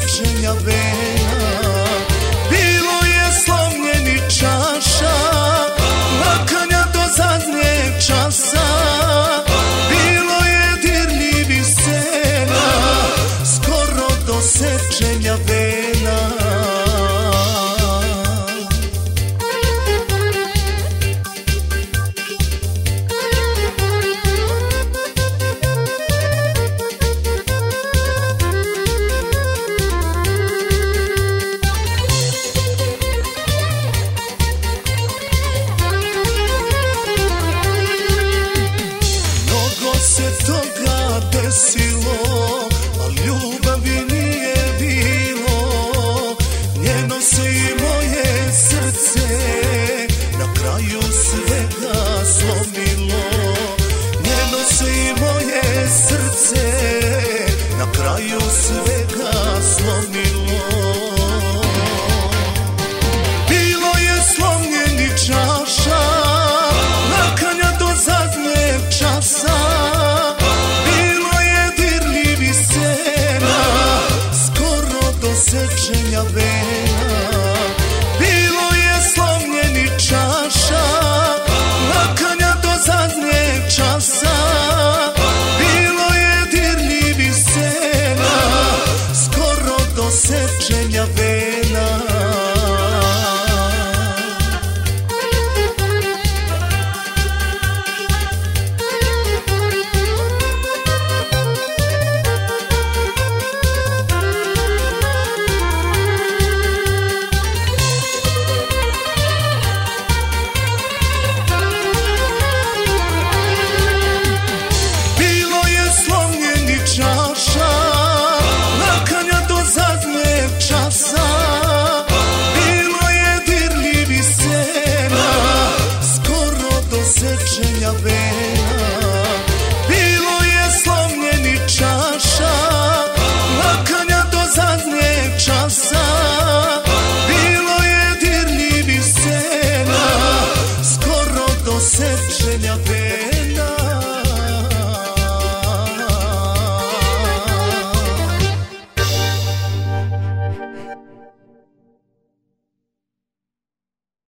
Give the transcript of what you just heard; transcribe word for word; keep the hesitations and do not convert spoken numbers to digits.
sečenja vena. Bilo je slomljenih čaša, plakanja do zadnjeg časa. Bilo je dirljivih scena, skoro do sečenja vena. Toga desilo, a ljubavi nije bilo. Njeno se i moje srce na kraju svega slomilo. Njeno se i moje srce na kraju svega slomilo. Bilo je slomljenih čaša, plakanja do zadnjeg časa. Sečenja vena. Bilo je slomljenih čaša, plakanja do zadnjeg časa. Bilo je dirljivih scena, skoro do sečenja vena. Bilo je dirljivih scena, skoro do sečenja vena.